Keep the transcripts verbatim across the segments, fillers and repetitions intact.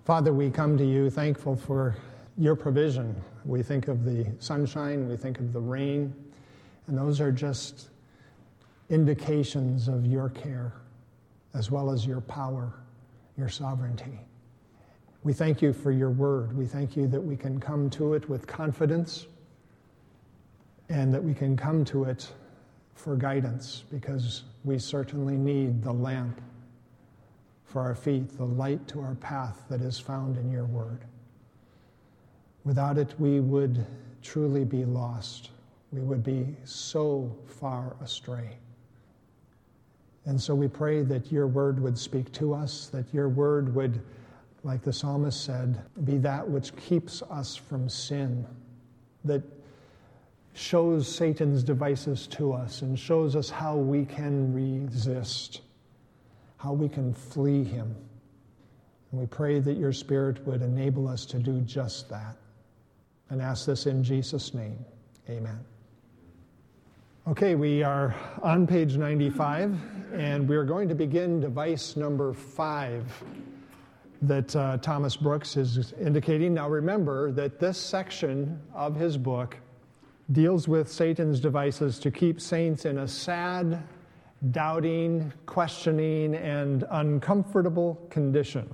Father, we come to you thankful for your provision. We think of the sunshine, we think of the rain, and those are just indications of your care, as well as your power, your sovereignty. We thank you for your word. We thank you that we can come to it with confidence and that we can come to it for guidance, because we certainly need the lamp for our feet, the light to our path that is found in your word. Without it, we would truly be lost. We would be so far astray. And so we pray that your word would speak to us, that your word would, like the psalmist said, be that which keeps us from sin, that shows Satan's devices to us and shows us how we can resist, how we can flee him. And we pray that your Spirit would enable us to do just that. And ask this in Jesus' name. Amen. Okay, we are on page ninety-five, and we are going to begin device number five that uh, Thomas Brooks is indicating. Now remember that this section of his book deals with Satan's devices to keep saints in a sad, doubting, questioning, and uncomfortable condition.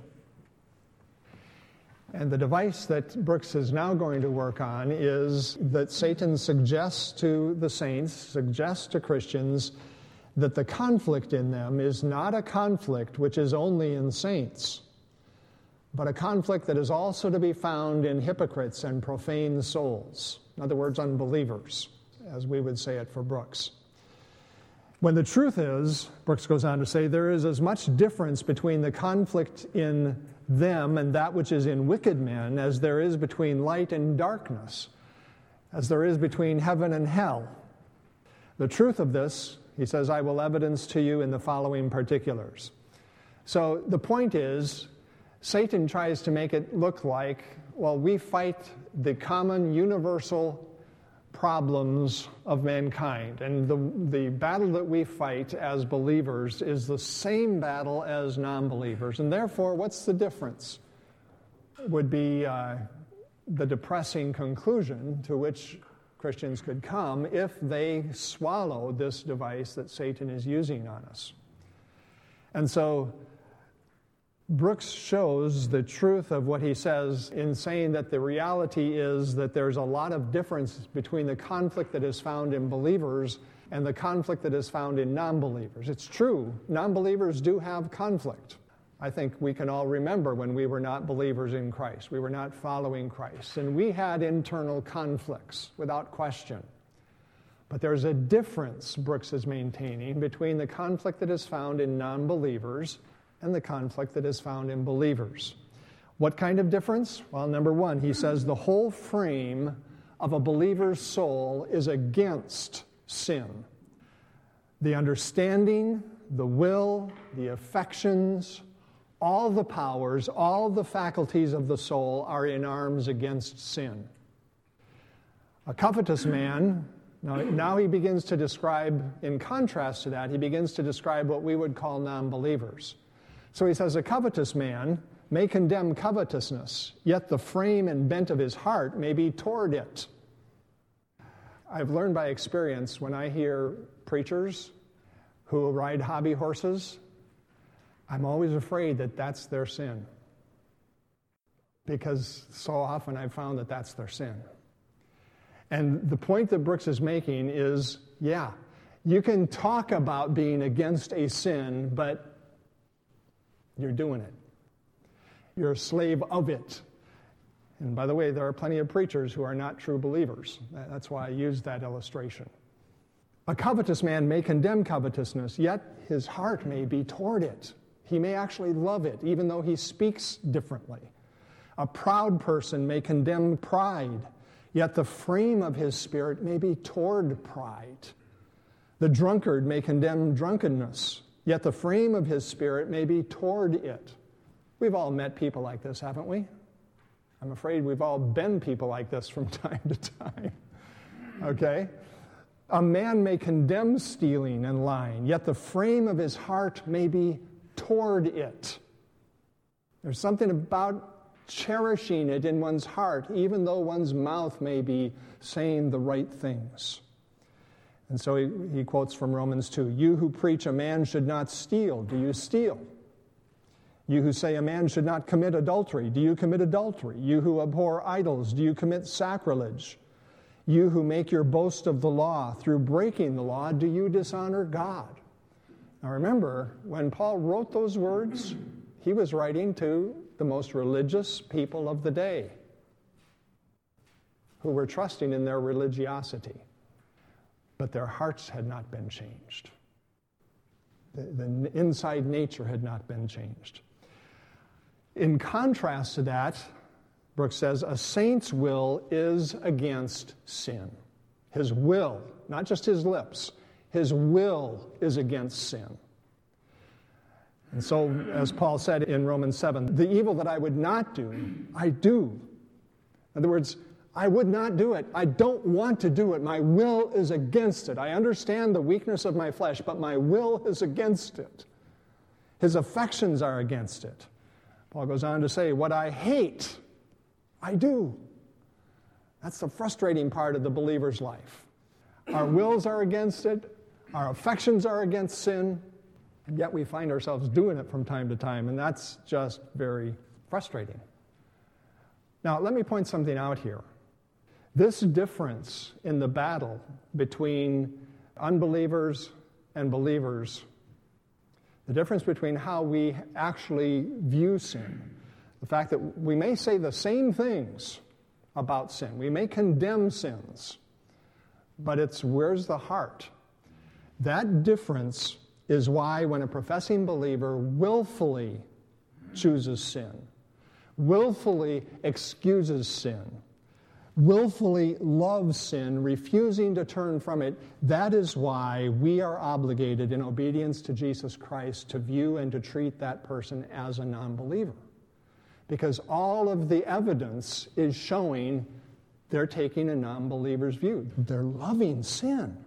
And the device that Brooks is now going to work on is that Satan suggests to the saints, suggests to Christians, that the conflict in them is not a conflict which is only in saints, but a conflict that is also to be found in hypocrites and profane souls. In other words, unbelievers, as we would say it for Brooks. When the truth is, Brooks goes on to say, there is as much difference between the conflict in them and that which is in wicked men as there is between light and darkness, as there is between heaven and hell. The truth of this, he says, I will evidence to you in the following particulars. So the point is, Satan tries to make it look like, well, we fight the common universal problems of mankind. And the, the battle that we fight as believers is the same battle as non-believers. And therefore, what's the difference? Would be uh, the depressing conclusion to which Christians could come if they swallow this device that Satan is using on us. And so Brooks shows the truth of what he says in saying that the reality is that there's a lot of difference between the conflict that is found in believers and the conflict that is found in non-believers. It's true, non-believers do have conflict. I think we can all remember when we were not believers in Christ. We were not following Christ. And we had internal conflicts, without question. But there's a difference, Brooks is maintaining, between the conflict that is found in non-believers and the conflict that is found in believers. What kind of difference? Well, number one, he says the whole frame of a believer's soul is against sin. The understanding, the will, the affections, all the powers, all the faculties of the soul are in arms against sin. A covetous man, now, now he begins to describe, in contrast to that, he begins to describe what we would call non-believers. So he says, a covetous man may condemn covetousness, yet the frame and bent of his heart may be toward it. I've learned by experience when I hear preachers who ride hobby horses, I'm always afraid that that's their sin. Because so often I've found that that's their sin. And the point that Brooks is making is, yeah, you can talk about being against a sin, but you're doing it. You're a slave of it. And by the way, there are plenty of preachers who are not true believers. That's why I used that illustration. A covetous man may condemn covetousness, yet his heart may be toward it. He may actually love it, even though he speaks differently. A proud person may condemn pride, yet the frame of his spirit may be toward pride. The drunkard may condemn drunkenness, yet the frame of his spirit may be toward it. We've all met people like this, haven't we? I'm afraid we've all been people like this from time to time. Okay? A man may condemn stealing and lying, yet the frame of his heart may be toward it. There's something about cherishing it in one's heart, even though one's mouth may be saying the right things. And so he, he quotes from Romans two, "You who preach a man should not steal, do you steal? You who say a man should not commit adultery, do you commit adultery? You who abhor idols, do you commit sacrilege? You who make your boast of the law, through breaking the law, do you dishonor God?" Now remember, when Paul wrote those words, he was writing to the most religious people of the day who were trusting in their religiosity. But their hearts had not been changed. The, the inside nature had not been changed. In contrast to that, Brooks says, a saint's will is against sin. His will, not just his lips, his will is against sin. And so, as Paul said in Romans seven, the evil that I would not do, I do. In other words, I would not do it. I don't want to do it. My will is against it. I understand the weakness of my flesh, but my will is against it. His affections are against it. Paul goes on to say, what I hate, I do. That's the frustrating part of the believer's life. Our wills are against it. Our affections are against sin. And yet we find ourselves doing it from time to time, and that's just very frustrating. Now, let me point something out here. This difference in the battle between unbelievers and believers, the difference between how we actually view sin, the fact that we may say the same things about sin, we may condemn sins, but it's where's the heart? That difference is why when a professing believer willfully chooses sin, willfully excuses sin, willfully loves sin, refusing to turn from it, that is why we are obligated in obedience to Jesus Christ to view and to treat that person as a non-believer. Because all of the evidence is showing they're taking a non-believer's view. They're loving sin.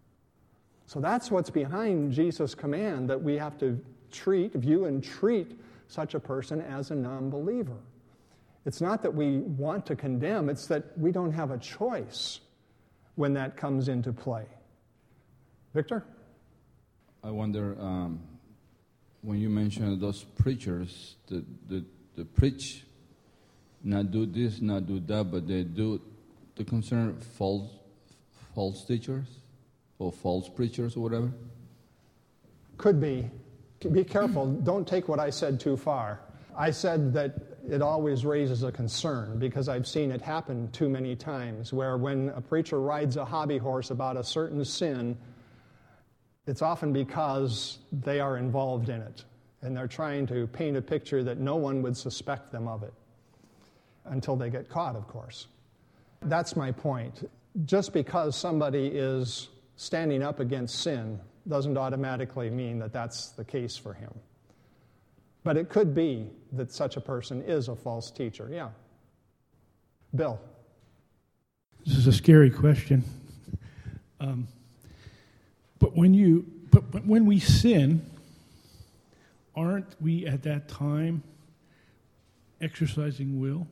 So that's what's behind Jesus' command, that we have to treat, view and treat such a person as a non-believer. It's not that we want to condemn, it's that we don't have a choice when that comes into play. Victor? I wonder, um, when you mentioned those preachers that, that, that preach, not do this, not do that, but they do, to concern false, false teachers or false preachers or whatever? Could be. Be careful. Don't take what I said too far. I said that it always raises a concern because I've seen it happen too many times where when a preacher rides a hobby horse about a certain sin, it's often because they are involved in it and they're trying to paint a picture that no one would suspect them of it until they get caught, of course. That's my point. Just because somebody is standing up against sin doesn't automatically mean that that's the case for him. But it could be that such a person is a false teacher, yeah. Bill? This is a scary question. Um, but when you, but, but when we sin, aren't we at that time exercising will?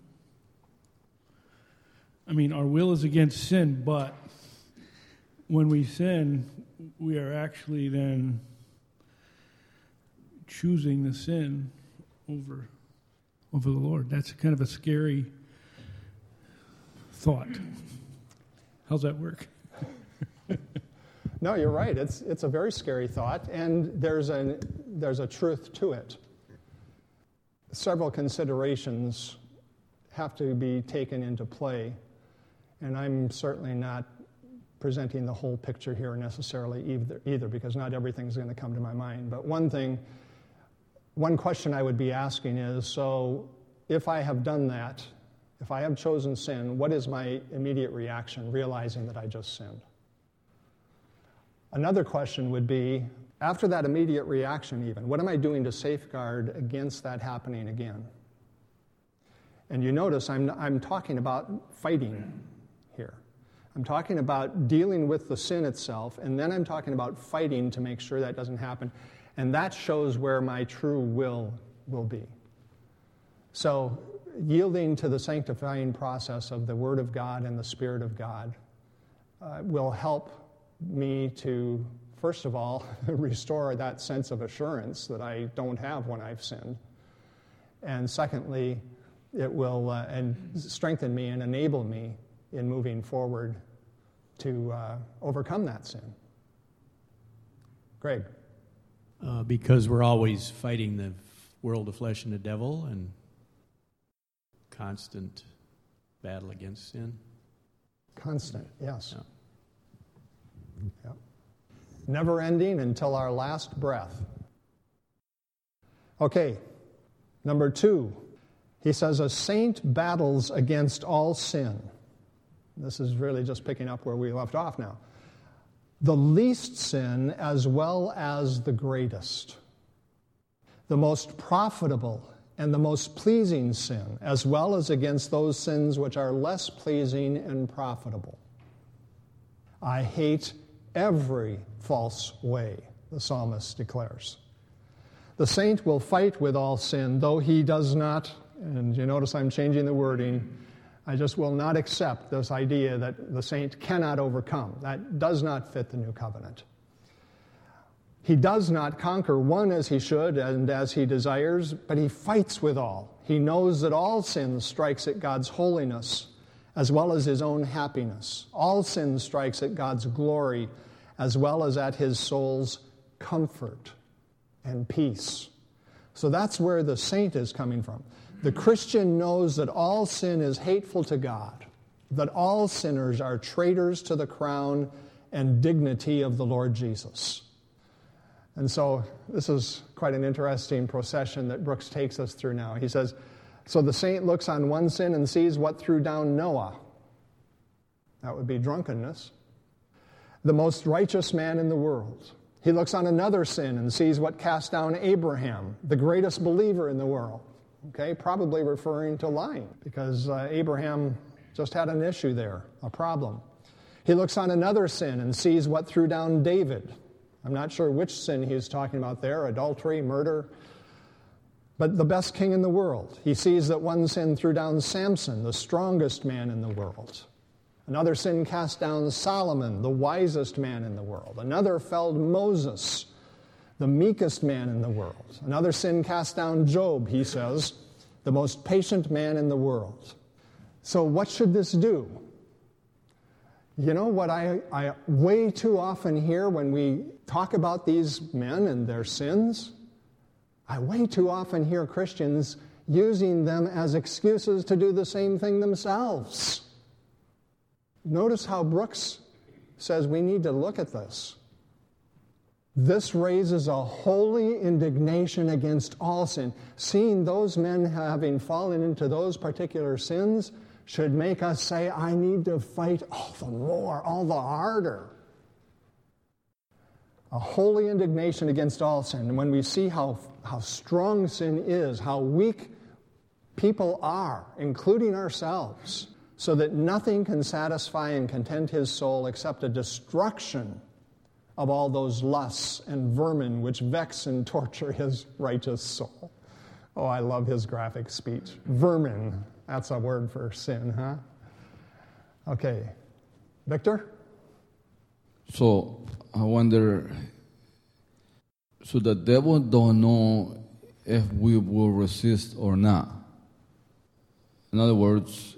I mean, our will is against sin, but when we sin, we are actually then choosing the sin over over the Lord. That's kind of a scary thought. How's that work? No, you're right. It's it's a very scary thought, and there's a there's a truth to it. Several considerations have to be taken into play, and I'm certainly not presenting the whole picture here necessarily either, either because not everything's going to come to my mind. But one thing, one question I would be asking is, so if I have done that, if I have chosen sin, what is my immediate reaction, realizing that I just sinned? Another question would be, after that immediate reaction even, what am I doing to safeguard against that happening again? And you notice I'm, I'm talking about fighting here. I'm talking about dealing with the sin itself, and then I'm talking about fighting to make sure that doesn't happen. And that shows where my true will will be. So yielding to the sanctifying process of the Word of God and the Spirit of God uh, will help me to, first of all, restore that sense of assurance that I don't have when I've sinned. And secondly, it will uh, and strengthen me and enable me in moving forward to uh, overcome that sin. Greg? Uh, because we're always fighting the world of flesh and the devil and constant battle against sin. Constant, yes. Yeah. Yep. Never ending until our last breath. Okay, number two, he says, a saint battles against all sin. This is really just picking up where we left off now. The least sin as well as the greatest. The most profitable and the most pleasing sin, as well as against those sins which are less pleasing and profitable. I hate every false way, the psalmist declares. The saint will fight with all sin, though he does not, and you notice I'm changing the wording, I just will not accept this idea that the saint cannot overcome. That does not fit the new covenant. He does not conquer one as he should and as he desires, but he fights with all. He knows that all sin strikes at God's holiness as well as his own happiness. All sin strikes at God's glory as well as at his soul's comfort and peace. So that's where the saint is coming from. The Christian knows that all sin is hateful to God, that all sinners are traitors to the crown and dignity of the Lord Jesus. And so this is quite an interesting procession that Brooks takes us through now. He says, so the saint looks on one sin and sees what threw down Noah. That would be drunkenness. The most righteous man in the world. He looks on another sin and sees what cast down Abraham, the greatest believer in the world. Okay, probably referring to lying, because uh, Abraham just had an issue there, a problem. He looks on another sin and sees what threw down David. I'm not sure which sin he's talking about there, adultery, murder, but the best king in the world. He sees that one sin threw down Samson, the strongest man in the world. Another sin cast down Solomon, the wisest man in the world. Another felled Moses, the meekest man in the world. Another sin cast down Job, he says, the most patient man in the world. So what should this do? You know what I, I way too often hear when we talk about these men and their sins? I way too often hear Christians using them as excuses to do the same thing themselves. Notice how Brooks says we need to look at this. This raises a holy indignation against all sin. Seeing those men having fallen into those particular sins should make us say, I need to fight all the more, all the harder. A holy indignation against all sin. And when we see how, how strong sin is, how weak people are, including ourselves, so that nothing can satisfy and content his soul except a destruction of all those lusts and vermin which vex and torture his righteous soul. Oh, I love his graphic speech. Vermin, that's a word for sin, huh? Okay. Victor? So, I wonder, so the devil don't know if we will resist or not. In other words,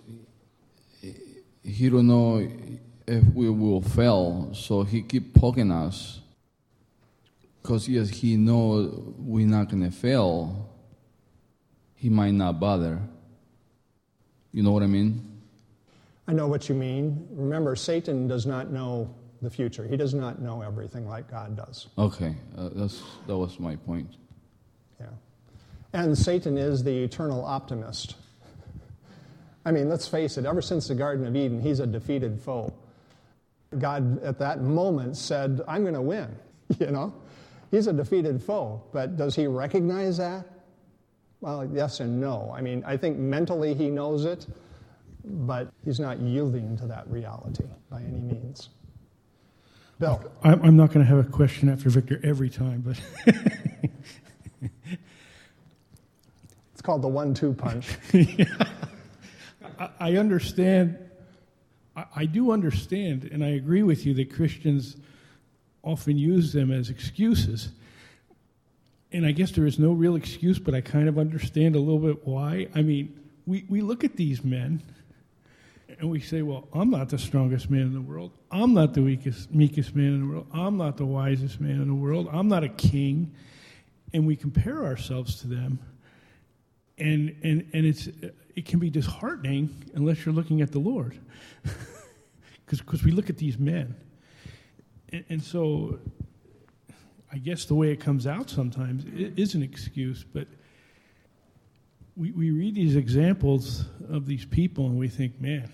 he don't know if we will fail, so he keep poking us. Because yes, he know we're not going to fail, he might not bother. You know what I mean? I know what you mean. Remember, Satan does not know the future. He does not know everything like God does. Okay, uh, that's that was my point. Yeah. And Satan is the eternal optimist. I mean, let's face it, ever since the Garden of Eden, he's a defeated foe. God, at that moment, said, I'm going to win, you know? He's a defeated foe, but does he recognize that? Well, yes and no. I mean, I think mentally he knows it, but he's not yielding to that reality by any means. Bill? I'm not going to have a question after Victor every time, but It's called the one two punch. Yeah. I, I understand. I, I do understand, and I agree with you that Christians often use them as excuses. And I guess there is no real excuse, but I kind of understand a little bit why. I mean, we, we look at these men, and we say, well, I'm not the strongest man in the world. I'm not the weakest, meekest man in the world. I'm not the wisest man in the world. I'm not a king. And we compare ourselves to them. And and and it's it can be disheartening unless you're looking at the Lord. Because we look at these men. And, and so I guess the way it comes out sometimes it is an excuse, but we, we read these examples of these people and we think, man,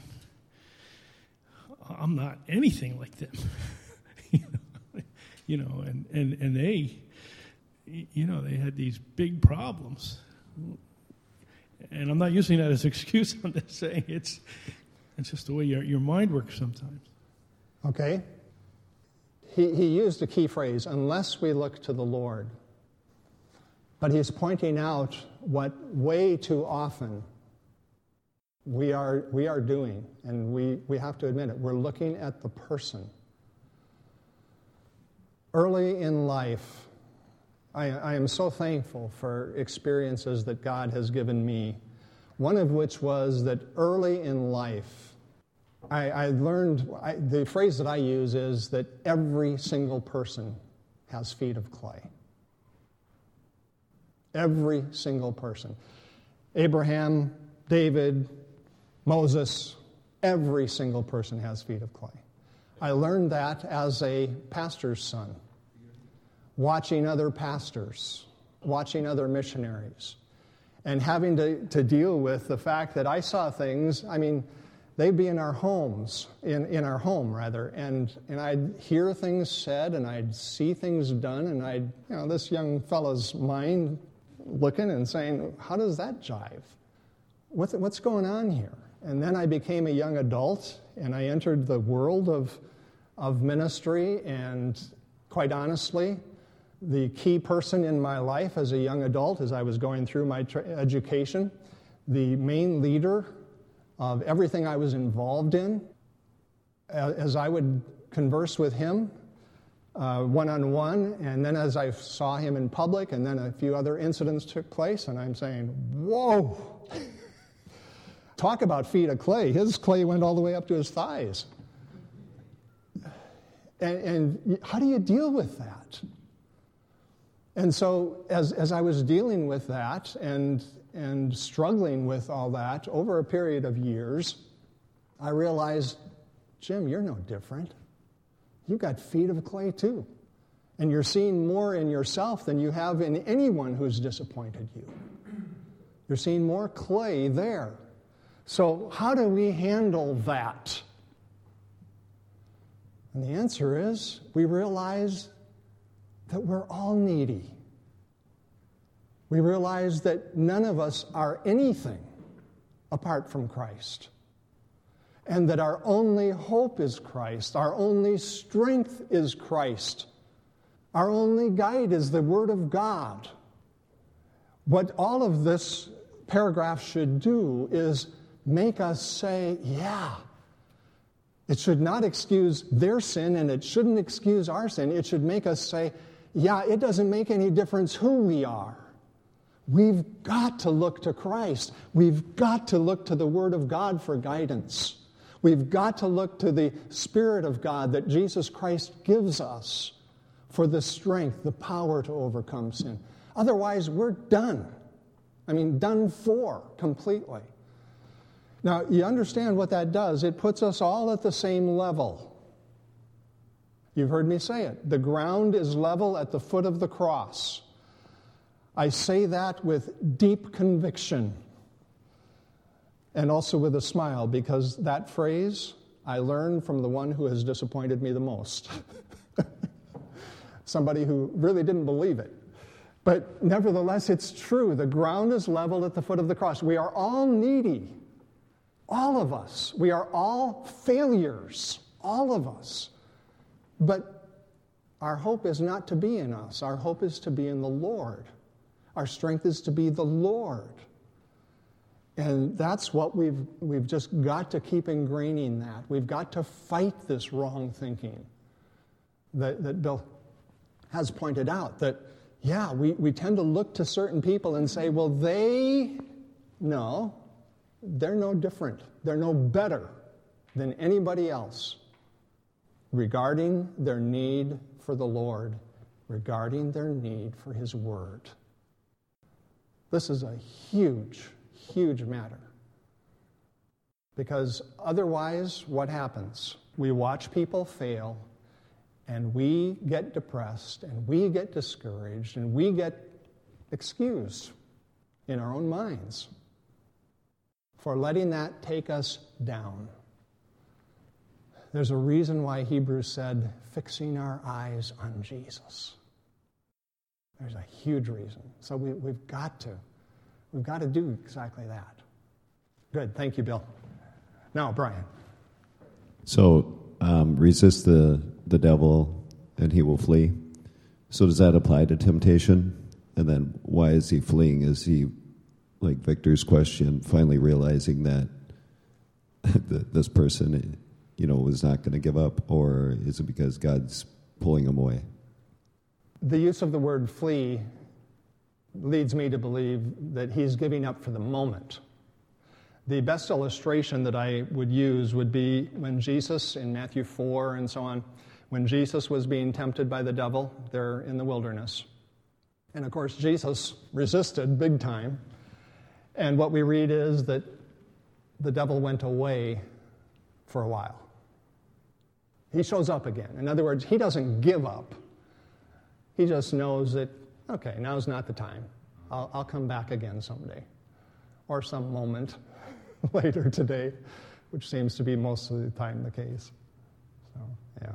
I'm not anything like them. you know, you know and, and, and they, you know, they had these big problems. And I'm not using that as an excuse. I'm just saying it's it's just the way your, your mind works sometimes. Okay. He, he used a key phrase, unless we look to the Lord. But he's pointing out what way too often we are we are doing, and we, we have to admit it. We're looking at the person. Early in life, I, I am so thankful for experiences that God has given me, one of which was that early in life, I, I learned, I, the phrase that I use is that every single person has feet of clay. Every single person. Abraham, David, Moses, every single person has feet of clay. I learned that as a pastor's son, watching other pastors, watching other missionaries, and having to, to deal with the fact that I saw things, I mean, they'd be in our homes, in, in our home, rather, and, and I'd hear things said, and I'd see things done, and I'd, you know, this young fella's mind looking and saying, how does that jive? What's, what's going on here? And then I became a young adult, and I entered the world of, of ministry, and quite honestly, the key person in my life as a young adult, as I was going through my tra- education, the main leader of everything I was involved in, as I would converse with him uh, one-on-one, and then as I saw him in public, and then a few other incidents took place, and I'm saying, whoa! Talk about feet of clay. His clay went all the way up to his thighs. And, and how do you deal with that? And so as, as I was dealing with that and and struggling with all that over a period of years, I realized, Jim, you're no different. You've got feet of clay too. And you're seeing more in yourself than you have in anyone who's disappointed you. You're seeing more clay there. So how do we handle that? And the answer is, we realize that we're all needy. We realize that none of us are anything apart from Christ. And that our only hope is Christ. Our only strength is Christ. Our only guide is the Word of God. What all of this paragraph should do is make us say, yeah. It should not excuse their sin, and it shouldn't excuse our sin. It should make us say, yeah, it doesn't make any difference who we are. We've got to look to Christ. We've got to look to the Word of God for guidance. We've got to look to the Spirit of God that Jesus Christ gives us for the strength, the power to overcome sin. Otherwise, we're done. I mean, done for completely. Now, you understand what that does. It puts us all at the same level. You've heard me say it. The ground is level at the foot of the cross. I say that with deep conviction and also with a smile, because that phrase I learned from the one who has disappointed me the most. Somebody who really didn't believe it. But nevertheless, it's true. The ground is leveled at the foot of the cross. We are all needy. All of us. We are all failures. All of us. But our hope is not to be in us. Our hope is to be in the Lord. Our strength is to be the Lord. And that's what we've, we've just got to keep ingraining that. We've got to fight this wrong thinking that, that Bill has pointed out, that, yeah, we, we tend to look to certain people and say, well, they, no, they're no different. They're no better than anybody else regarding their need for the Lord, regarding their need for His Word. This is a huge, huge matter. Because otherwise, what happens? We watch people fail, and we get depressed, and we get discouraged, and we get excused in our own minds for letting that take us down. There's a reason why Hebrews said, fixing our eyes on Jesus. There's a huge reason. So we, we've got to, we've got to do exactly that. Good, thank you, Bill. Now, Brian. So, um, resist the, the devil and he will flee. So does that apply to temptation? And then why is he fleeing? Is he, like Victor's question, finally realizing that this person, you know, was not going to give up? Or is it because God's pulling him away? The use of the word flee leads me to believe that he's giving up for the moment. The best illustration that I would use would be when Jesus, in Matthew four and so on, when Jesus was being tempted by the devil there in the wilderness. And of course, Jesus resisted big time. And what we read is that the devil went away for a while. He shows up again. In other words, he doesn't give up. He just knows that, okay, now's not the time. I'll, I'll come back again someday. Or some moment later today, which seems to be most of the time the case. So, yeah.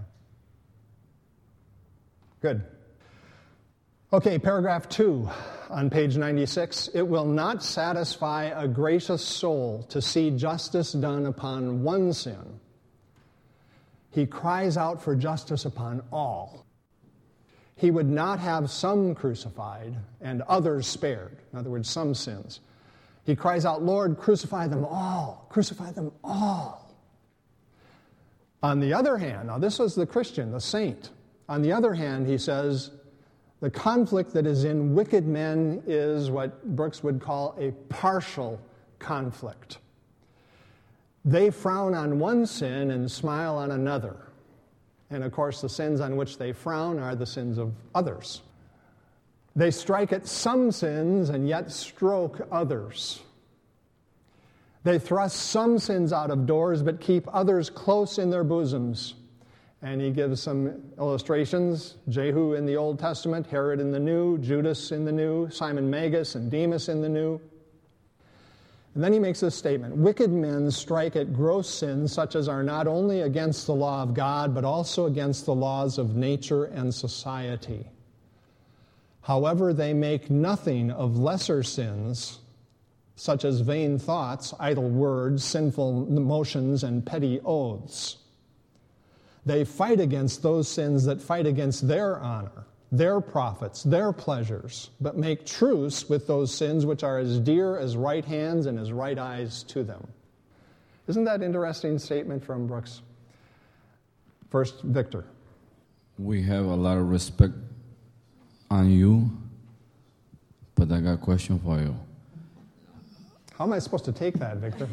Good. Okay, paragraph two on page ninety-six. It will not satisfy a gracious soul to see justice done upon one sin. He cries out for justice upon all. He would not have some crucified and others spared. In other words, some sins. He cries out, Lord, crucify them all. Crucify them all. On the other hand, now this was the Christian, the saint. On the other hand, he says, the conflict that is in wicked men is what Brooks would call a partial conflict. They frown on one sin and smile on another. And of course, the sins on which they frown are the sins of others. They strike at some sins and yet stroke others. They thrust some sins out of doors but keep others close in their bosoms. And he gives some illustrations. Jehu in the Old Testament, Herod in the New, Judas in the New, Simon Magus and Demas in the New. And then he makes this statement, wicked men strike at gross sins such as are not only against the law of God, but also against the laws of nature and society. However, they make nothing of lesser sins, such as vain thoughts, idle words, sinful motions, and petty oaths. They fight against those sins that fight against their honor, their profits, their pleasures, but make truce with those sins which are as dear as right hands and as right eyes to them. Isn't that an interesting statement from Brooks? First, Victor. We have a lot of respect on you, but I got a question for you. How am I supposed to take that, Victor?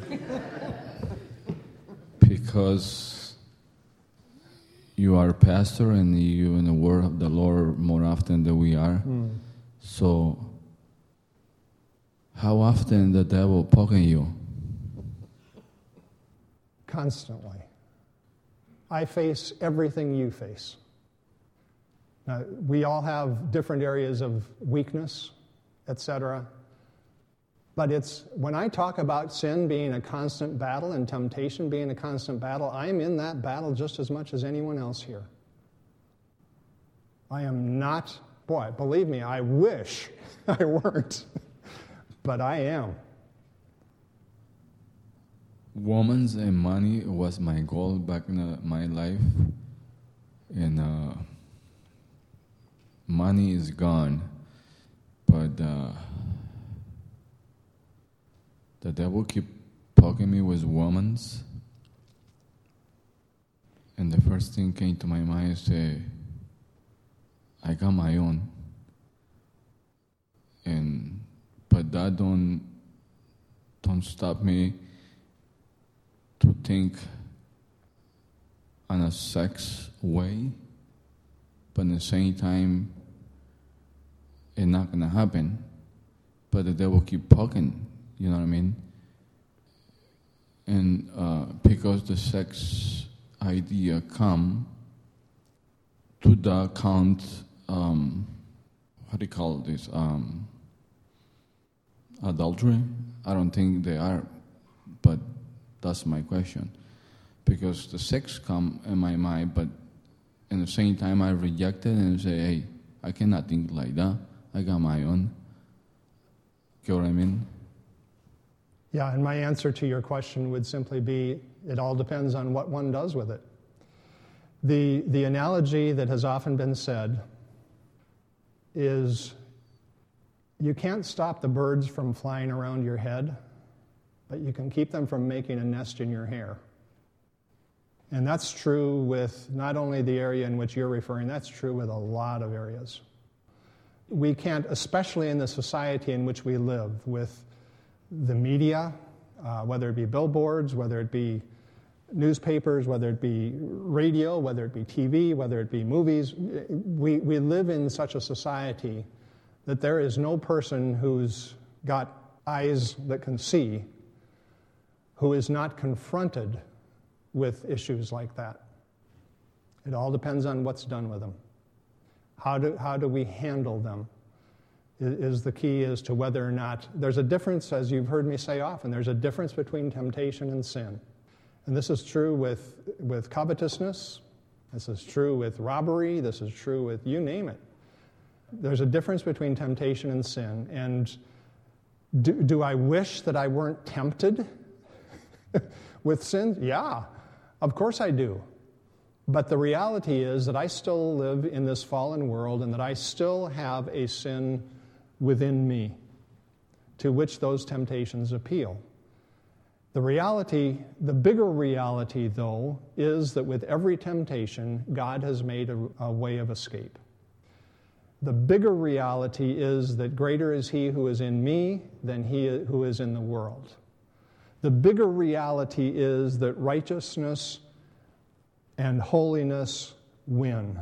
Because you are a pastor and you in the word of the Lord more often than we are. Mm. So, how often the devil poking you? Constantly. I face everything you face. Now, we all have different areas of weakness, et cetera. But it's when I talk about sin being a constant battle and temptation being a constant battle, I'm in that battle just as much as anyone else here. I am not, boy, believe me, I wish I weren't, but I am. Women's and money was my goal back in uh, my life, and uh, money is gone, but uh, the devil keep poking me with women's. And the first thing came to my mind is, uh, I got my own. And but that don't don't stop me to think in a sex way, but at the same time, it's not gonna happen. But the devil keep poking, you know what I mean? And uh, because the sex idea come to the count, um, how do you call this? Um, adultery? I don't think they are, but that's my question. Because the sex come in my mind, but at the same time I reject it and say, hey, I cannot think like that. I got my own. You know what I mean? Yeah, and my answer to your question would simply be, it all depends on what one does with it. The, the analogy that has often been said is, you can't stop the birds from flying around your head, but you can keep them from making a nest in your hair. And that's true with not only the area in which you're referring, that's true with a lot of areas. We can't, especially in the society in which we live, with the media, uh, whether it be billboards, whether it be newspapers, whether it be radio, whether it be T V, whether it be movies, we, we live in such a society that there is no person who's got eyes that can see who is not confronted with issues like that. It all depends on what's done with them. How do, how do we handle them is the key as to whether or not, there's a difference, as you've heard me say often, there's a difference between temptation and sin. And this is true with, with covetousness, this is true with robbery, this is true with you name it. There's a difference between temptation and sin. And do, do I wish that I weren't tempted with sin? Yeah, of course I do. But the reality is that I still live in this fallen world and that I still have a sin within me to which those temptations appeal. The reality, the bigger reality, though, is that with every temptation, God has made a, a way of escape. The bigger reality is that greater is He who is in me than he who is in the world. The bigger reality is that righteousness and holiness win.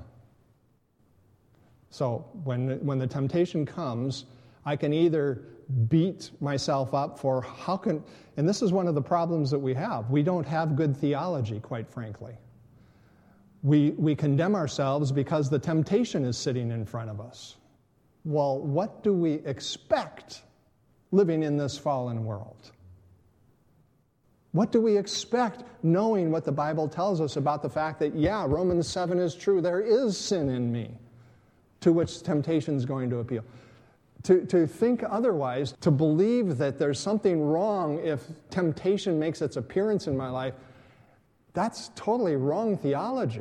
So when, when the temptation comes, I can either beat myself up for how can, and this is one of the problems that we have. We don't have good theology, quite frankly. We, we condemn ourselves because the temptation is sitting in front of us. Well, what do we expect living in this fallen world? What do we expect knowing what the Bible tells us about the fact that, yeah, Romans seven is true, there is sin in me to which temptation is going to appeal. To, to think otherwise, to believe that there's something wrong if temptation makes its appearance in my life, that's totally wrong theology.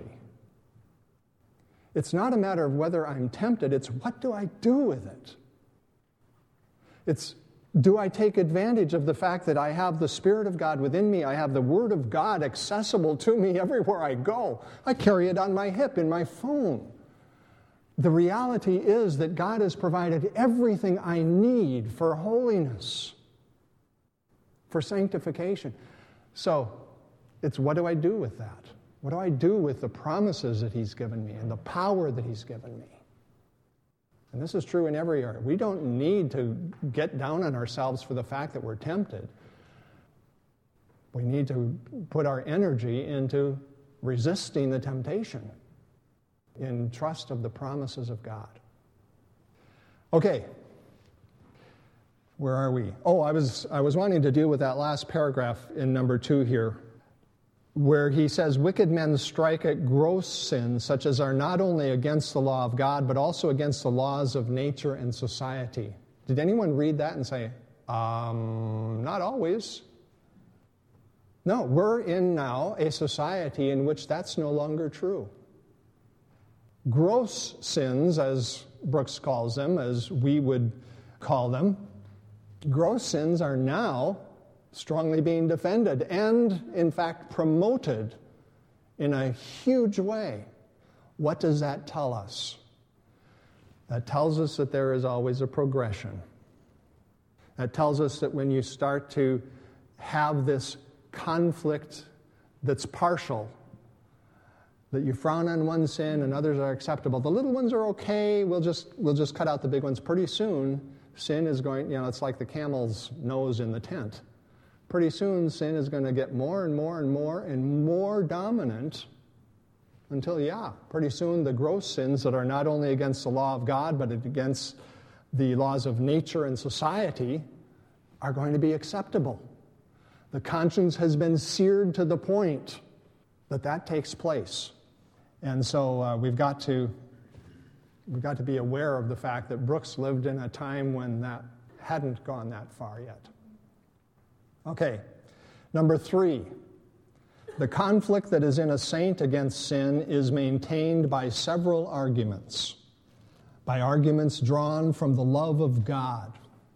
It's not a matter of whether I'm tempted, it's what do I do with it? It's, do I take advantage of the fact that I have the Spirit of God within me, I have the Word of God accessible to me everywhere I go. I carry it on my hip, in my phone. The reality is that God has provided everything I need for holiness, for sanctification. So, it's what do I do with that? What do I do with the promises that He's given me and the power that He's given me? And this is true in every area. We don't need to get down on ourselves for the fact that we're tempted. We need to put our energy into resisting the temptation in trust of the promises of God. Okay. Where are we? Oh, I was I was wanting to deal with that last paragraph in number two here, where he says, wicked men strike at gross sins, such as are not only against the law of God, but also against the laws of nature and society. Did anyone read that and say, um, not always? No, we're in now a society in which that's no longer true. Gross sins, as Brooks calls them, as we would call them, gross sins are now strongly being defended and, in fact, promoted in a huge way. What does that tell us? That tells us that there is always a progression. That tells us that when you start to have this conflict that's partial, that you frown on one sin and others are acceptable. The little ones are okay, we'll just we'll just cut out the big ones. Pretty soon, sin is going, you know, it's like the camel's nose in the tent. Pretty soon, sin is going to get more and more and more and more dominant until, yeah, pretty soon the gross sins that are not only against the law of God, but against the laws of nature and society are going to be acceptable. The conscience has been seared to the point that that takes place. And so uh, we've got to we've got to be aware of the fact that Brooks lived in a time when that hadn't gone that far yet. Okay, number three, the conflict that is in a saint against sin is maintained by several arguments, by arguments drawn from the love of God.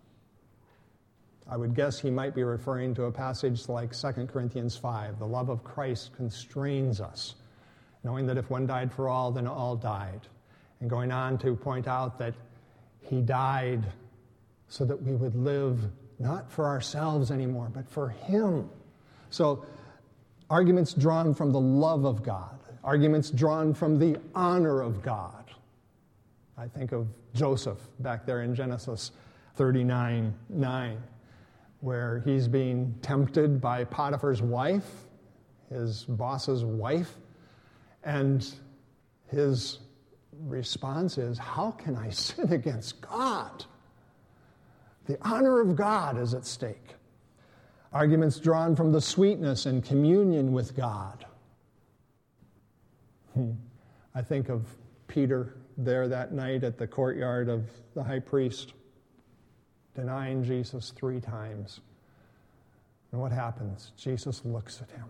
I would guess he might be referring to a passage like Second Corinthians five. The love of Christ constrains us, knowing that if one died for all, then all died. And going on to point out that he died so that we would live not for ourselves anymore, but for him. So, arguments drawn from the love of God, arguments drawn from the honor of God. I think of Joseph back there in Genesis thirty-nine nine. Where he's being tempted by Potiphar's wife, his boss's wife, and his response is, how can I sin against God? The honor of God is at stake. Arguments drawn from the sweetness and communion with God. Hmm. I think of Peter there that night at the courtyard of the high priest, denying Jesus three times. And what happens? Jesus looks at him.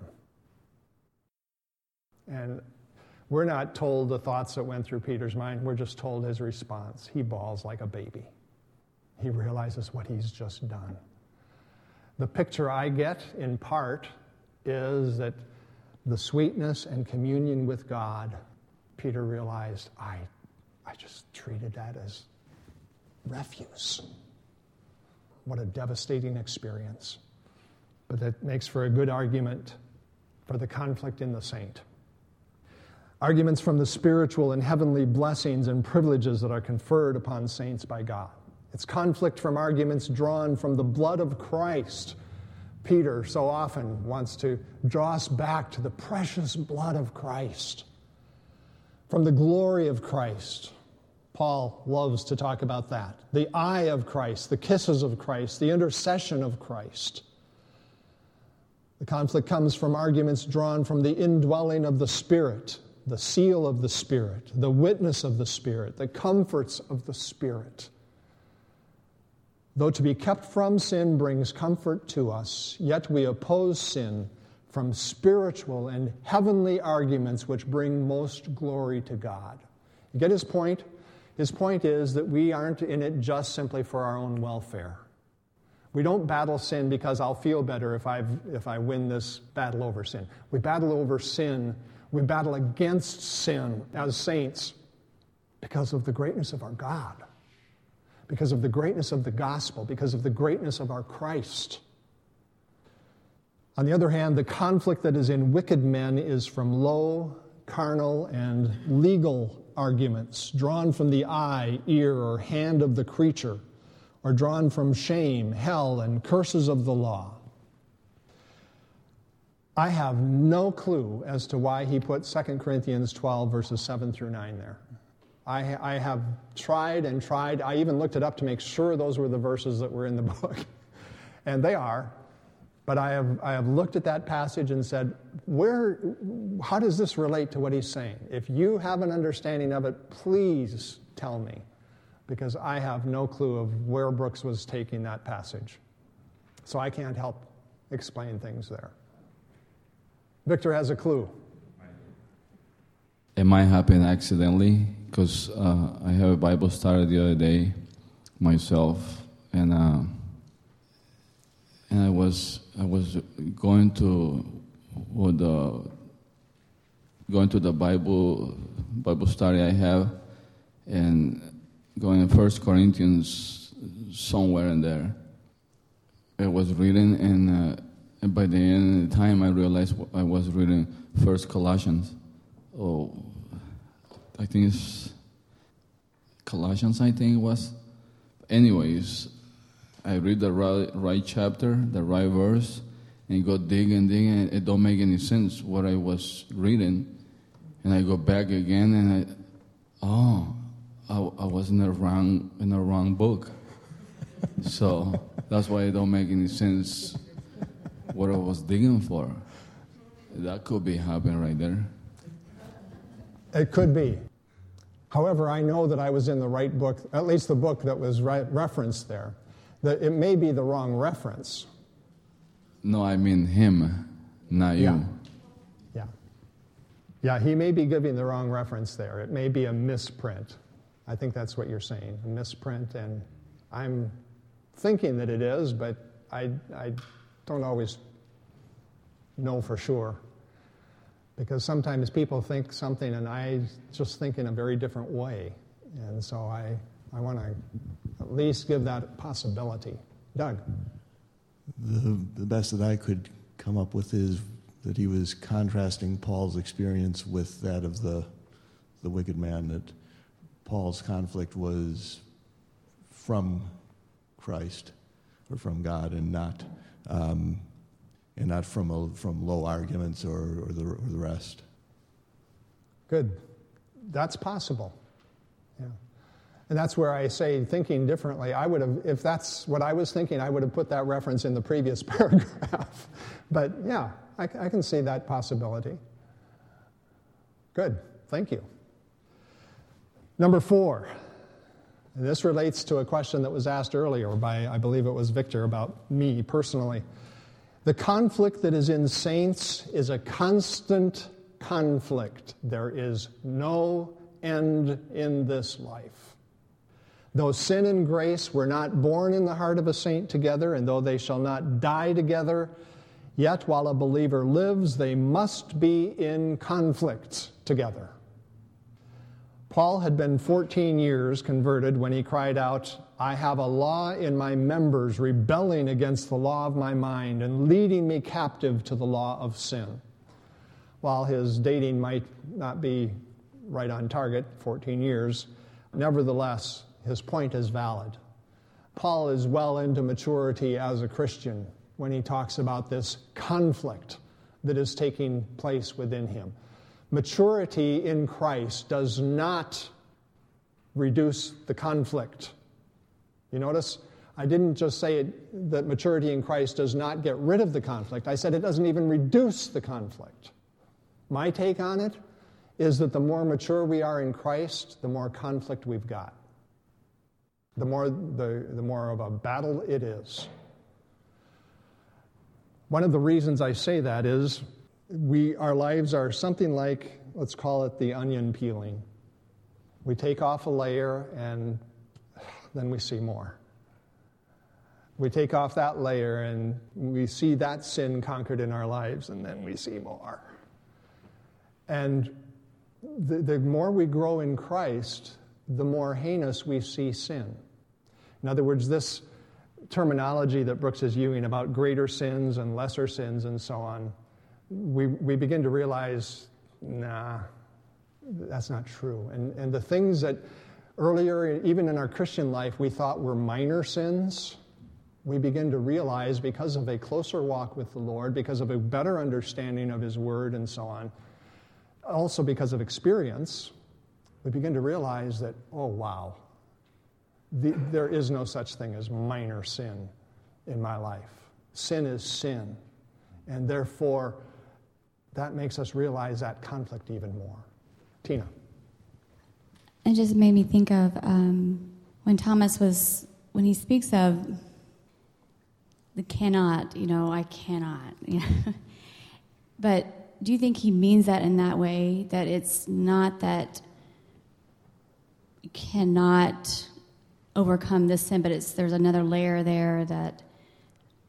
And we're not told the thoughts that went through Peter's mind. We're just told his response. He bawls like a baby. He realizes what he's just done. The picture I get, in part, is that the sweetness and communion with God, Peter realized, I, I just treated that as refuse. What a devastating experience. But that makes for a good argument for the conflict in the saint. Arguments from the spiritual and heavenly blessings and privileges that are conferred upon saints by God. It's conflict from arguments drawn from the blood of Christ. Peter so often wants to draw us back to the precious blood of Christ. From the glory of Christ. Paul loves to talk about that. The eye of Christ, the kisses of Christ, the intercession of Christ. The conflict comes from arguments drawn from the indwelling of the Spirit, the seal of the Spirit, the witness of the Spirit, the comforts of the Spirit. Though to be kept from sin brings comfort to us, yet we oppose sin from spiritual and heavenly arguments which bring most glory to God. You get his point? His point is that we aren't in it just simply for our own welfare. We don't battle sin because I'll feel better if I if I win this battle over sin. We battle over sin. We battle against sin as saints because of the greatness of our God, because of the greatness of the gospel, because of the greatness of our Christ. On the other hand, the conflict that is in wicked men is from low, carnal, and legal arguments drawn from the eye, ear, or hand of the creature, or drawn from shame, hell, and curses of the law. I have no clue as to why he put Second Corinthians twelve, verses seven through nine there. I, I have tried and tried. I even looked it up to make sure those were the verses that were in the book. And they are. But I have I have looked at that passage and said, where, how does this relate to what he's saying? If you have an understanding of it, please tell me, because I have no clue of where Brooks was taking that passage. So I can't help explain things there. Victor has a clue. It might happen accidentally, because uh, I have a Bible study the other day myself, and uh, and I was I was going to well, the going to the Bible Bible study I have, and going in First Corinthians somewhere in there. I was reading, and, uh, and by the end of the time, I realized I was reading First Colossians. Oh, I think it's Colossians. I think it was. Anyways, I read the right, right chapter, the right verse, and go dig and dig, and it don't make any sense what I was reading. And I go back again, and I, oh, I, I was in the wrong in the wrong book. So that's why it don't make any sense what I was digging for. That could be happening right there. It could be. However, I know that I was in the right book, at least the book that was re- referenced there. That it may be the wrong reference. No, I mean him, not you. Yeah. Yeah. Yeah, he may be giving the wrong reference there. It may be a misprint. I think that's what you're saying, a misprint, and I'm thinking that it is, but I, I don't always know for sure. Because sometimes people think something and I just think in a very different way. And so I, I want to at least give that possibility. Doug? The, the best that I could come up with is that he was contrasting Paul's experience with that of the, the wicked man, that Paul's conflict was from Christ or from God, and not um, and not from a, from low arguments or, or the or the rest. Good. That's possible. Yeah. And that's where I say thinking differently. I would have, if that's what I was thinking, I would have put that reference in the previous paragraph. But yeah, I, I can see that possibility. Good. Thank you. Number four. And this relates to a question that was asked earlier by, I believe it was Victor, about me personally. The conflict that is in saints is a constant conflict. There is no end in this life. Though sin and grace were not born in the heart of a saint together, and though they shall not die together, yet while a believer lives, they must be in conflict together. Paul had been fourteen years converted when he cried out, I have a law in my members rebelling against the law of my mind and leading me captive to the law of sin. While his dating might not be right on target, fourteen years, nevertheless, his point is valid. Paul is well into maturity as a Christian when he talks about this conflict that is taking place within him. Maturity in Christ does not reduce the conflict. You notice, I didn't just say it, that maturity in Christ does not get rid of the conflict. I said it doesn't even reduce the conflict. My take on it is that the more mature we are in Christ, the more conflict we've got. The more, the, the more of a battle it is. One of the reasons I say that is we, our lives are something like, let's call it the onion peeling. We take off a layer and then we see more. We take off that layer and we see that sin conquered in our lives, and then we see more. And the, the more we grow in Christ, the more heinous we see sin. In other words, this terminology that Brooks is using about greater sins and lesser sins and so on, we, we begin to realize, nah, that's not true. And, and the things that earlier, even in our Christian life, we thought were minor sins, we begin to realize because of a closer walk with the Lord, because of a better understanding of His Word and so on, also because of experience, we begin to realize that, oh, wow, the, there is no such thing as minor sin in my life. Sin is sin. And therefore, that makes us realize that conflict even more. Tina. It just made me think of um, when Thomas was, when he speaks of the cannot, you know, I cannot. You know? But do you think he means that in that way, that it's not that you cannot overcome this sin, but it's there's another layer there that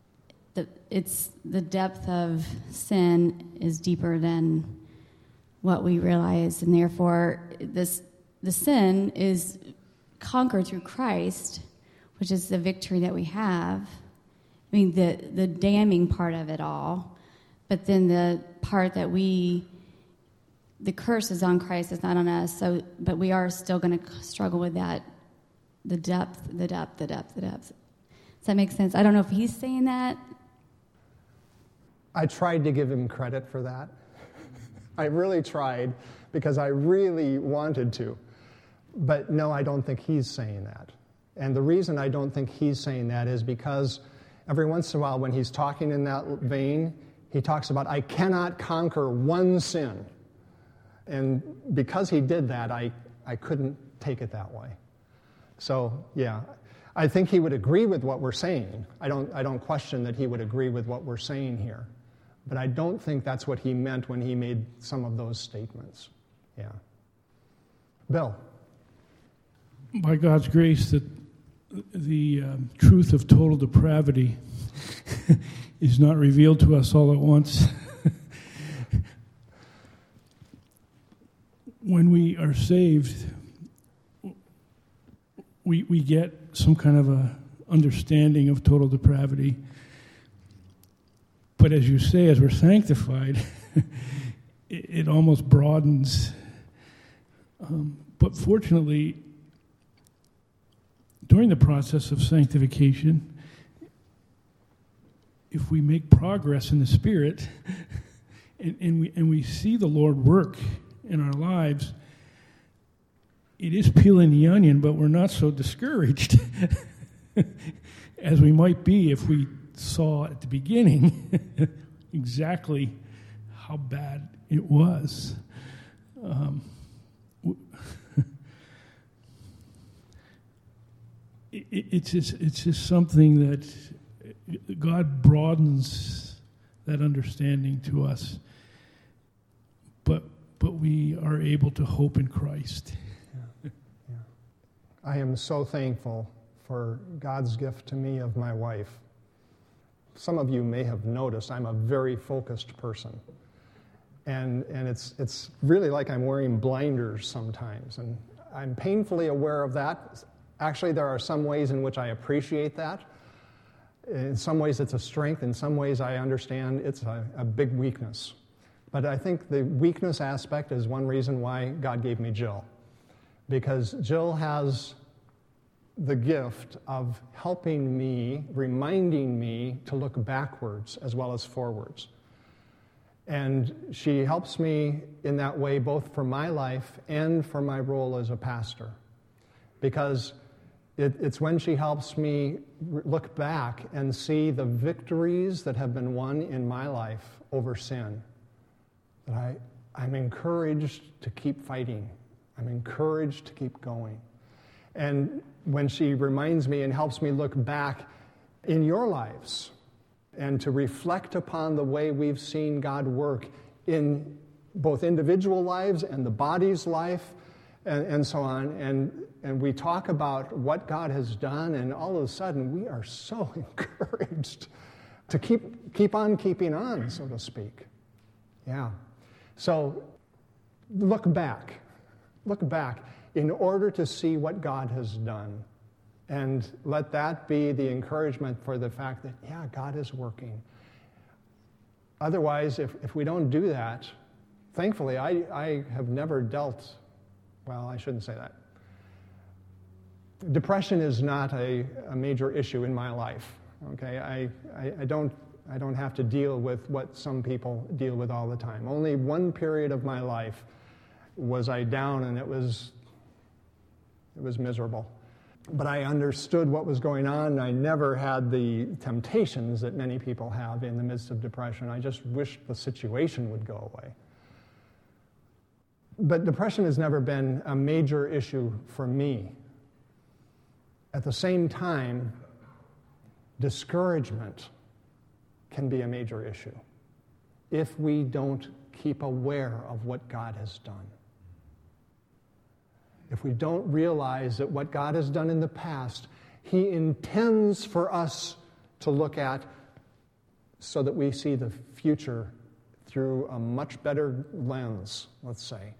the, it's the depth of sin is deeper than what we realize, and therefore this the sin is conquered through Christ, which is the victory that we have. I mean, the the damning part of it all, but then the part that we, the curse is on Christ, it's not on us. So, but we are still going to struggle with that, the depth, the depth, the depth, the depth. Does that make sense? I don't know if he's saying that. I tried to give him credit for that. I really tried because I really wanted to. But no, I don't think he's saying that. And the reason I don't think he's saying that is because every once in a while when he's talking in that vein, he talks about, I cannot conquer one sin. And because he did that, I, I couldn't take it that way. So, yeah, I think he would agree with what we're saying. I don't, I don't question that he would agree with what we're saying here. But I don't think that's what he meant when he made some of those statements. Yeah. Bill. By God's grace, that the um, truth of total depravity is not revealed to us all at once. When we are saved, we we get some kind of a understanding of total depravity. But as you say, as we're sanctified, it, it almost broadens. Um, but fortunately, during the process of sanctification, if we make progress in the Spirit, and, and we and we see the Lord work in our lives, it is peeling the onion, but we're not so discouraged as we might be if we saw at the beginning exactly how bad it was. Um, it, it's just it's just something that God broadens that understanding to us, but but we are able to hope in Christ. Yeah. Yeah. I am so thankful for God's gift to me of my wife. Some of you may have noticed I'm a very focused person. And and it's it's really like I'm wearing blinders sometimes. And I'm painfully aware of that. Actually, there are some ways in which I appreciate that. In some ways it's a strength. In some ways I understand it's a, a big weakness. But I think the weakness aspect is one reason why God gave me Jill. Because Jill has the gift of helping me, reminding me to look backwards as well as forwards. And she helps me in that way both for my life and for my role as a pastor. Because it, it's when she helps me look back and see the victories that have been won in my life over sin, that I, I'm encouraged to keep fighting. I'm encouraged to keep going. And when she reminds me and helps me look back in your lives and to reflect upon the way we've seen God work in both individual lives and the body's life and, and so on, and, and we talk about what God has done, and all of a sudden we are so encouraged to keep keep on keeping on, so to speak. Yeah. So look back. Look back in order to see what God has done. And let that be the encouragement for the fact that, yeah, God is working. Otherwise, if, if we don't do that, thankfully, I, I have never dealt, well, I shouldn't say that. Depression is not a, a major issue in my life, okay? I, I, I don't I don't have to deal with what some people deal with all the time. Only one period of my life was I down, and it was it was miserable. But I understood what was going on. I never had the temptations that many people have in the midst of depression. I just wished the situation would go away. But depression has never been a major issue for me. At the same time, discouragement can be a major issue if we don't keep aware of what God has done. If we don't realize that what God has done in the past, He intends for us to look at so that we see the future through a much better lens, let's say.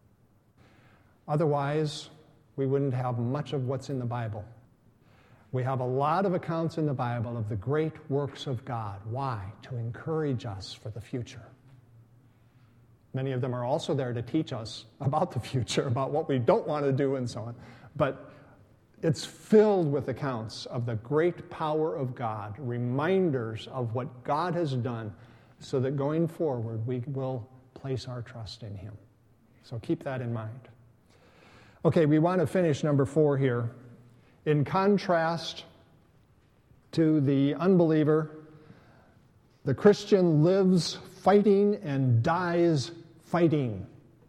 Otherwise, we wouldn't have much of what's in the Bible. We have a lot of accounts in the Bible of the great works of God. Why? To encourage us for the future. Many of them are also there to teach us about the future, about what we don't want to do and so on. But it's filled with accounts of the great power of God, reminders of what God has done, so that going forward we will place our trust in Him. So keep that in mind. Okay, we want to finish number four here. In contrast to the unbeliever, the Christian lives fighting and dies fighting.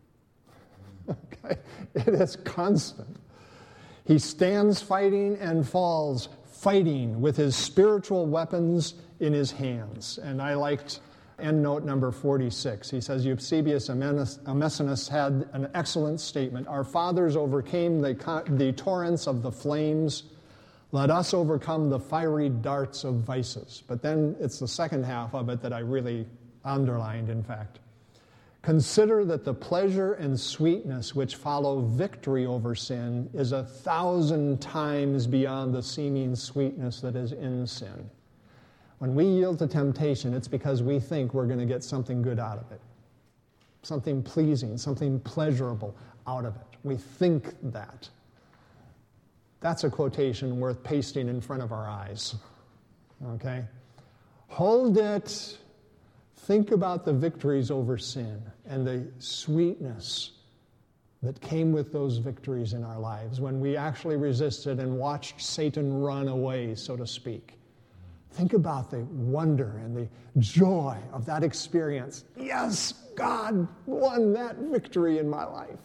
Okay? It is constant. He stands fighting and falls fighting with his spiritual weapons in his hands. And I liked endnote number forty-six. He says, Eusebius Amessinus had an excellent statement. Our fathers overcame the, the torrents of the flames. Let us overcome the fiery darts of vices. But then it's the second half of it that I really underlined, in fact. Consider that the pleasure and sweetness which follow victory over sin is a thousand times beyond the seeming sweetness that is in sin. When we yield to temptation, it's because we think we're going to get something good out of it. Something pleasing, something pleasurable out of it. We think that. That's a quotation worth pasting in front of our eyes. Okay? Hold it. Think about the victories over sin and the sweetness that came with those victories in our lives when we actually resisted and watched Satan run away, so to speak. Think about the wonder and the joy of that experience. Yes, God won that victory in my life.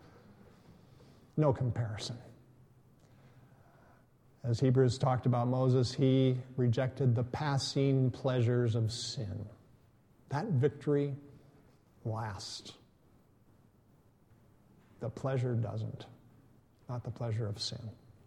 No comparison. As Hebrews talked about Moses, he rejected the passing pleasures of sin. That victory lasts. The pleasure doesn't. Not the pleasure of sin.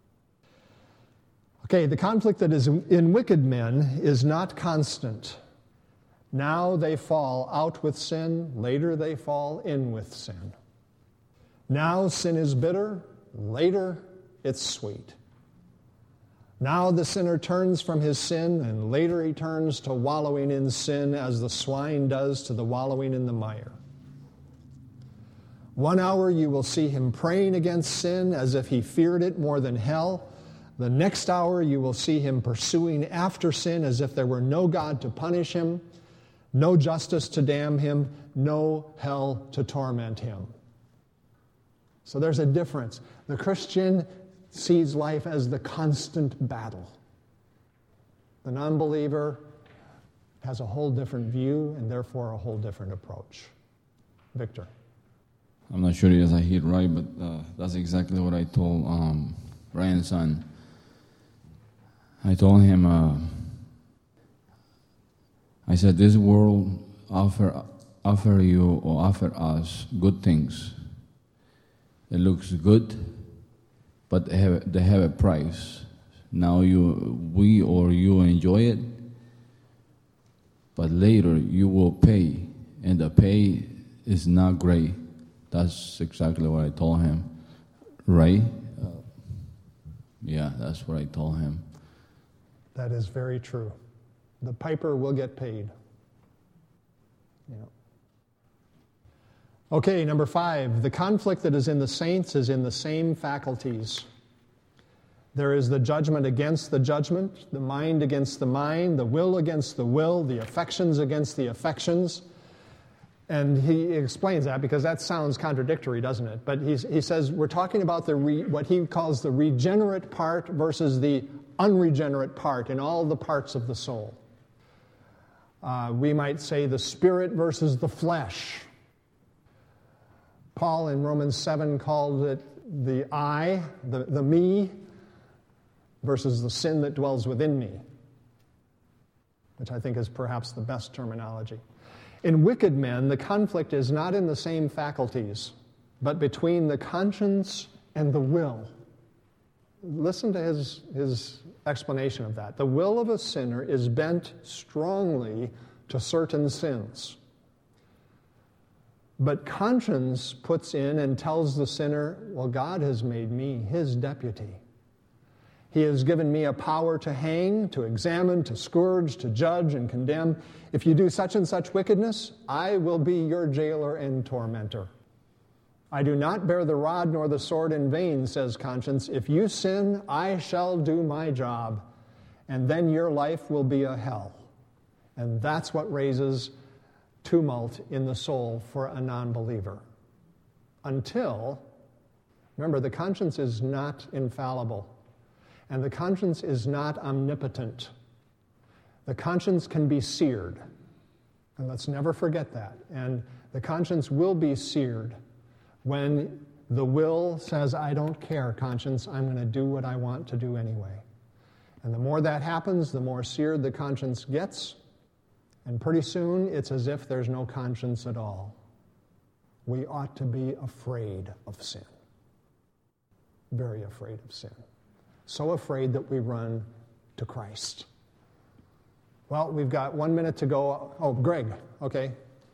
Okay, the conflict that is in wicked men is not constant. Now they fall out with sin, later they fall in with sin. Now sin is bitter, later it's sweet. Now the sinner turns from his sin, and later he turns to wallowing in sin as the swine does to the wallowing in the mire. One hour you will see him praying against sin as if he feared it more than hell. The next hour you will see him pursuing after sin as if there were no God to punish him, no justice to damn him, no hell to torment him. So there's a difference. The Christian sees life as the constant battle. The non-believer has a whole different view and therefore a whole different approach. Victor. I'm not sure if I hit right, but uh, that's exactly what I told um, Ryan's son. I told him, uh, I said, this world offer offer you or offer us good things. It looks good, but they have they have a price. Now you, we or you enjoy it, but later you will pay, and the pay is not great. That's exactly what I told him, right? Uh, yeah, that's what I told him. That is very true. The piper will get paid. Yeah. Okay, number five. The conflict that is in the saints is in the same faculties. There is the judgment against the judgment, the mind against the mind, the will against the will, the affections against the affections. And he explains that because that sounds contradictory, doesn't it? But he's, he says we're talking about the re, what he calls the regenerate part versus the unregenerate part in all the parts of the soul. Uh, we might say the spirit versus the flesh. Paul in Romans seven called it the I, the, the me, versus the sin that dwells within me, which I think is perhaps the best terminology. In wicked men, the conflict is not in the same faculties, but between the conscience and the will. listen to his, his explanation of that. The will of a sinner is bent strongly to certain sins. But conscience puts in and tells the sinner, well, God has made me his deputy. He has given me a power to hang, to examine, to scourge, to judge and condemn. If you do such and such wickedness, I will be your jailer and tormentor. I do not bear the rod nor the sword in vain, says conscience. If you sin, I shall do my job, and then your life will be a hell. And that's what raises tumult in the soul for a non-believer. Until, remember, the conscience is not infallible, and the conscience is not omnipotent. The conscience can be seared, and let's never forget that. And the conscience will be seared when the will says, I don't care, conscience, I'm going to do what I want to do anyway. And the more that happens, the more seared the conscience gets, and pretty soon it's as if there's no conscience at all. We ought to be afraid of sin. Very afraid of sin. So afraid that we run to Christ. Well, we've got one minute to go. Oh, Greg, okay.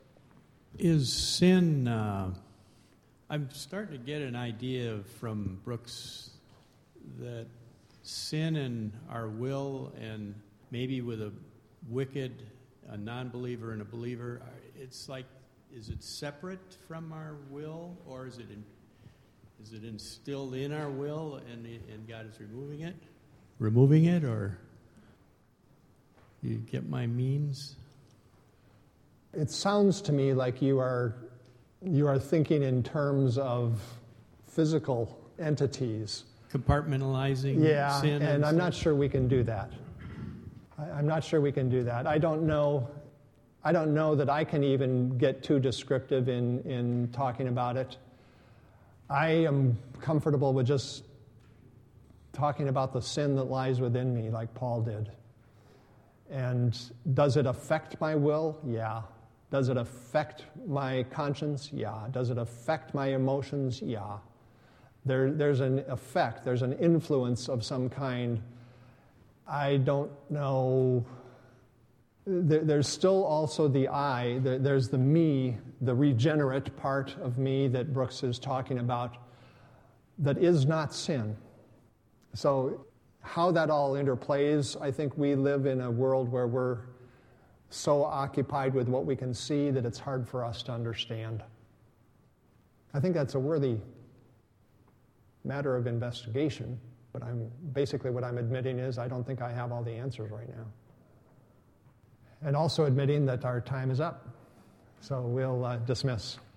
Is sin... Uh... I'm starting to get an idea from Brooks that sin and our will, and maybe with a wicked, a non-believer and a believer, it's like, is it separate from our will, or is it in, is it instilled in our will and and God is removing it? Removing it, or you get my means? It sounds to me like you are you are thinking in terms of physical entities. Compartmentalizing yeah, sin. and, and I'm stuff? not sure we can do that. I, I'm not sure we can do that. I don't know. I don't know that I can even get too descriptive in, in talking about it. I am comfortable with just talking about the sin that lies within me, like Paul did. And does it affect my will? Yeah. Does it affect my conscience? Yeah. Does it affect my emotions? Yeah. There, there's an effect, there's an influence of some kind. I don't know. There, there's still also the I, there, there's the me, the regenerate part of me that Brooks is talking about, that is not sin. So how that all interplays, I think we live in a world where we're so occupied with what we can see that it's hard for us to understand. I think that's a worthy matter of investigation, but I'm basically what I'm admitting is I don't think I have all the answers right now. And also admitting that our time is up. So we'll uh, dismiss.